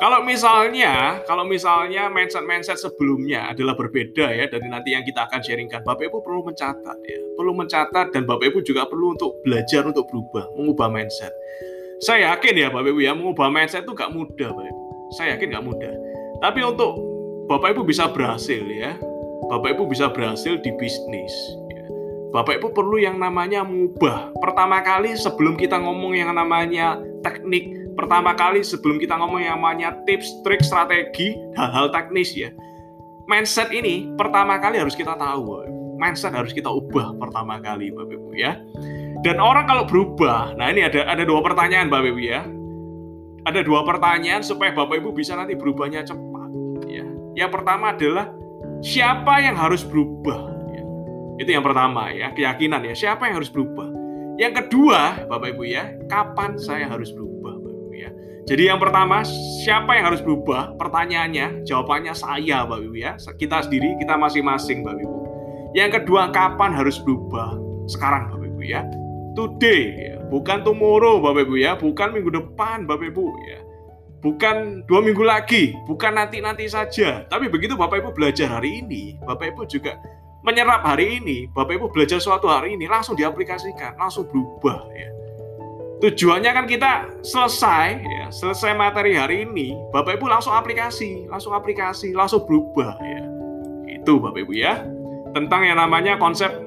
Kalau misalnya mindset sebelumnya adalah berbeda ya dari nanti yang kita akan sharingkan, Bapak Ibu perlu mencatat ya, perlu mencatat dan Bapak Ibu juga perlu untuk belajar untuk berubah, mengubah mindset. Saya yakin ya Bapak Ibu ya, mengubah mindset itu gak mudah Bapak Ibu. Saya yakin gak mudah. Tapi untuk Bapak Ibu bisa berhasil ya, Bapak Ibu bisa berhasil di bisnis. Ya. Bapak Ibu perlu yang namanya mengubah. Pertama kali sebelum kita ngomong yang namanya teknik, pertama kali sebelum kita ngomong yang namanya tips, trik, strategi, hal-hal teknis ya. Mindset ini pertama kali harus kita tahu. Mindset harus kita ubah pertama kali Bapak Ibu ya. Dan orang kalau berubah, nah ini ada dua pertanyaan Bapak Ibu ya. Ada dua pertanyaan supaya Bapak Ibu bisa nanti berubahnya cepat ya. Yang pertama adalah siapa yang harus berubah ya. Itu yang pertama ya, keyakinan ya, siapa yang harus berubah. Yang kedua Bapak Ibu ya, kapan saya harus berubah Bapak Ibu ya. Jadi yang pertama, siapa yang harus berubah? Pertanyaannya, jawabannya saya Bapak Ibu ya. Kita sendiri, kita masing-masing Bapak Ibu. Yang kedua, kapan harus berubah? Sekarang Bapak Ibu ya. Today, ya. Bukan tomorrow Bapak Ibu ya, bukan minggu depan Bapak Ibu ya, bukan 2 minggu lagi, bukan nanti-nanti saja. Tapi begitu Bapak Ibu belajar hari ini, Bapak Ibu juga menyerap hari ini, Bapak Ibu belajar suatu hari ini, langsung diaplikasikan, langsung berubah ya. Tujuannya kan kita selesai materi hari ini, Bapak Ibu langsung aplikasi, langsung berubah ya. Itu Bapak Ibu ya, tentang yang namanya konsep